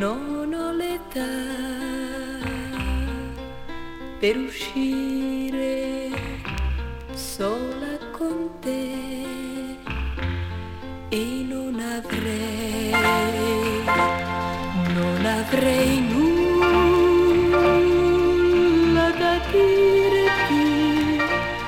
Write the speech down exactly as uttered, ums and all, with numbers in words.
non ho l'età per uscire sola con te e non avrei, non avrei